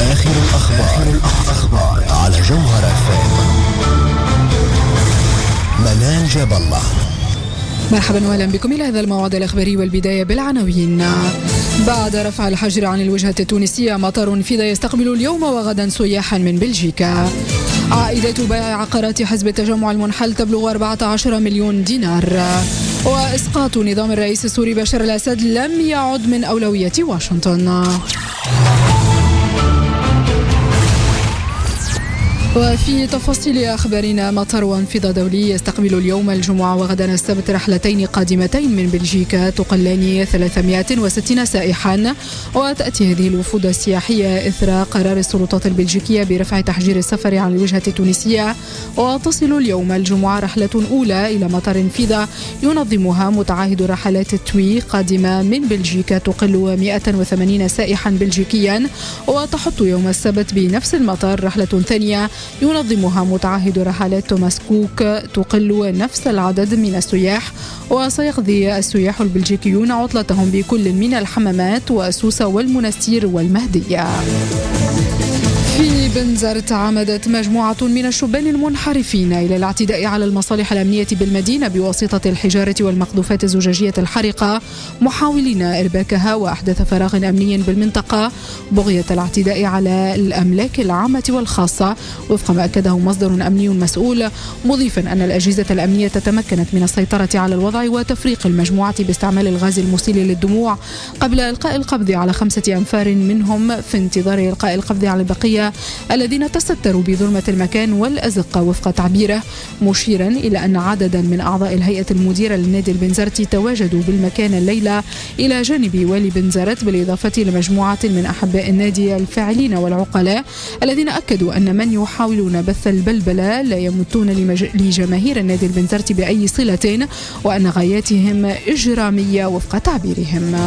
آخر الأخبار على جوهر FM. منال جاب الله. مرحبا واهلا بكم إلى هذا الموعد الإخباري، والبداية بالعناوين. بعد رفع الحجر عن الوجهة التونسية، مطار فيدا يستقبل اليوم وغدا سياحا من بلجيكا. عائدات بيع عقارات حزب التجمع المنحل تبلغ 14 مليون دينار. وإسقاط نظام الرئيس السوري بشار الأسد لم يعد من أولوية واشنطن. وفي تفاصيل أخبارنا، مطار فيدا دولي يستقبل اليوم الجمعة وغدا السبت رحلتين قادمتين من بلجيكا تقلان 360 سائحا. وتأتي هذه الوفود السياحية إثر قرار السلطات البلجيكية برفع تحجير السفر عن الوجهة التونسية. وتصل اليوم الجمعة رحلة أولى إلى مطار فيدا ينظمها متعاهد رحلات التوي قادمة من بلجيكا تقل 180 سائحا بلجيكيا. وتحط يوم السبت بنفس المطار رحلة ثانية ينظمها متعاهد رحلات توماس كوك تقل نفس العدد من السياح. وسيقضي السياح البلجيكيون عطلتهم بكل من الحمامات وسوسة والمنستير والمهدية. في بنزرت تعمدت مجموعة من الشبان المنحرفين إلى الاعتداء على المصالح الأمنية بالمدينة بواسطة الحجارة والمقذوفات الزجاجية الحارقة، محاولين إرباكها وأحداث فراغ أمني بالمنطقة بغية الاعتداء على الأملاك العامة والخاصة، وفق ما أكده مصدر أمني مسؤول، مضيفا أن الأجهزة الأمنية تمكنت من السيطرة على الوضع وتفريق المجموعة باستعمال الغاز المسيل للدموع قبل إلقاء القبض على 5 أنفار منهم في انتظار إلقاء القبض على البقية الذين تستروا بظلمة المكان والأزقة، وفق تعبيره، مشيرا إلى أن عددا من أعضاء الهيئة المديرة للنادي البنزرتي تواجدوا بالمكان الليلة إلى جانب والي بنزرت، بالإضافة لمجموعة من أحباء النادي الفاعلين والعقلاء الذين أكدوا أن من يحاولون بث البلبلة لا يمتون لجماهير النادي البنزرتي بأي صلة، وأن غاياتهم إجرامية وفق تعبيرهم.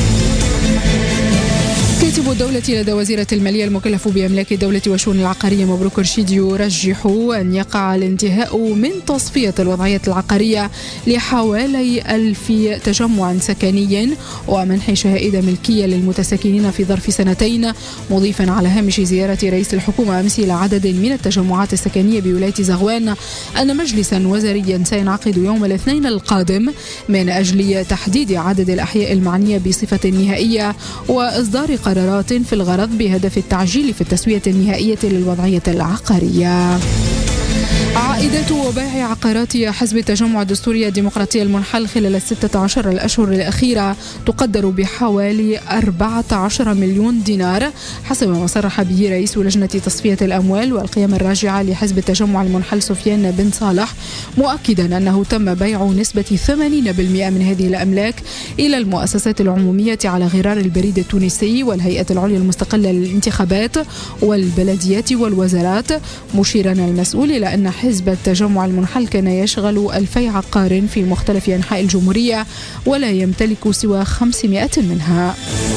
كاتب الدولة لدى وزيرة المالية المكلف بأملاك الدولة والشؤون العقارية مبروك رشيد يرجح أن يقع الانتهاء من تصفية الوضعية العقارية لحوالي 1000 تجمع سكني ومنح شهائد ملكية للمتساكنين في ظرف 2 سنين، مضيفا على هامش زيارة رئيس الحكومة أمس إلى عدد من التجمعات السكنية بولاية زغوان أن مجلسا وزاريا سينعقد يوم الاثنين القادم من أجل تحديد عدد الأحياء المعنية بصفة نهائية وإصدار قرارات في الغرض بهدف التعجيل في التسوية النهائية للوضعية العقارية. عائدات وبيع عقارات حزب التجمع الدستوري الديمقراطي المنحل خلال 16 الأشهر الأخيرة تقدر بحوالي 14 مليون دينار، حسب ما صرح به رئيس لجنة تصفية الأموال والقيم الراجعة لحزب التجمع المنحل سفيان بن صالح، مؤكدا أنه تم بيع نسبة 80% من هذه الأملاك إلى المؤسسات العمومية على غرار البريد التونسي والهيئة العليا المستقلة للانتخابات والبلديات والوزارات، مشيرا المسؤول إلى أن حزب التجمع المنحل كان يشغل 2000 عقار في مختلف أنحاء الجمهورية ولا يمتلك سوى 500 منها.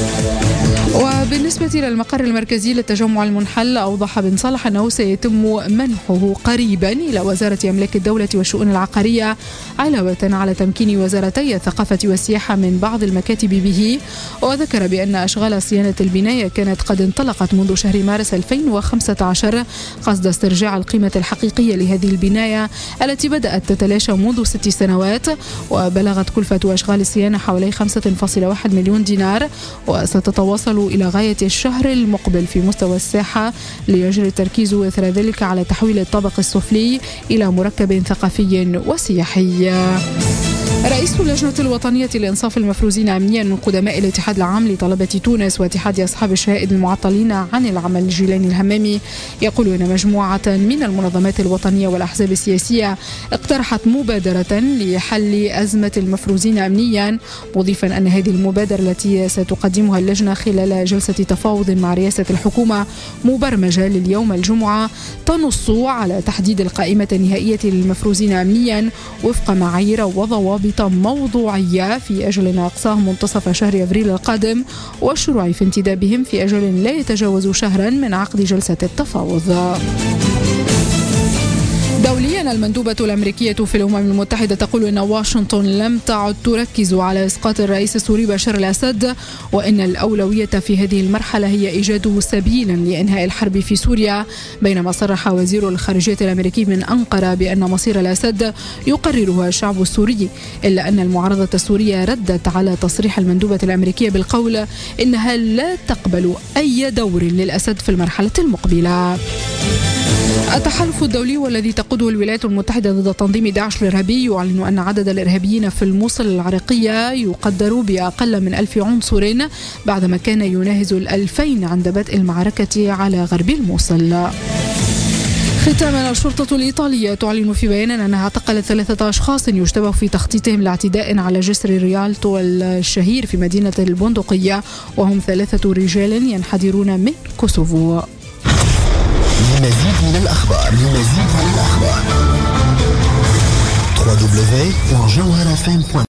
وبالنسبة للمقر المركزي للتجمع المنحل، أوضح بن صالح أنه سيتم منحه قريبا إلى وزارة أملاك الدولة والشؤون العقارية، علاوة على تمكين وزارتي الثقافة والسياحة من بعض المكاتب به. وذكر بأن أشغال صيانة البناية كانت قد انطلقت منذ شهر مارس 2015 قصد استرجاع القيمة الحقيقية لهذه البناية التي بدأت تتلاشى منذ 6 سنوات، وبلغت كلفة أشغال الصيانة حوالي 5.1 مليون دينار، وستتواصل إلى غاية الشهر المقبل في مستوى الساحة، ليجري التركيز إثر ذلك على تحويل الطابق السفلي إلى مركب ثقافي وسياحي. رئيس اللجنة الوطنية لإنصاف المفروزين أمنيا من قدماء الاتحاد العام لطلبة تونس واتحاد أصحاب الشهائد المعطلين عن العمل جيلاني الهمامي يقول أن مجموعة من المنظمات الوطنية والأحزاب السياسية اقترحت مبادرة لحل أزمة المفروزين أمنيا، مضيفا أن هذه المبادرة التي ستقدمها اللجنة خلال جلسة تفاوض مع رئاسة الحكومة مبرمجة لليوم الجمعة تنص على تحديد القائمة النهائية للمفروزين أمنيا وفق معايير وضوابط موضوعية في أجل إقصاهم منتصف شهر أبريل القادم، والشروع في انتدابهم في أجل لا يتجاوز شهرا من عقد جلسة التفاوض. دوليا، المندوبة الأمريكية في الأمم المتحدة تقول أن واشنطن لم تعد تركز على إسقاط الرئيس السوري بشار الأسد، وأن الأولوية في هذه المرحلة هي إيجاد سبيل لإنهاء الحرب في سوريا، بينما صرح وزير الخارجية الأمريكي من أنقرة بأن مصير الأسد يقررها الشعب السوري، إلا أن المعارضة السورية ردت على تصريح المندوبة الأمريكية بالقول إنها لا تقبل أي دور للأسد في المرحلة المقبلة. التحالف الدولي والذي تقوده الولايات المتحدة ضد تنظيم داعش الإرهابي يعلن أن عدد الإرهابيين في الموصل العراقية يقدر بأقل من 1000 عنصر، بعدما كان يناهز 2000 عند بدء المعركة على غرب الموصل. ختاما، الشرطة الإيطالية تعلن في بيان أنها اعتقلت 3 أشخاص يشتبه في تخطيطهم لاعتداء على جسر ريالتو الشهير في مدينة البندقية، وهم 3 رجال ينحدرون من كوسوفو. لمزيد من الأخبار www.jawharafm.com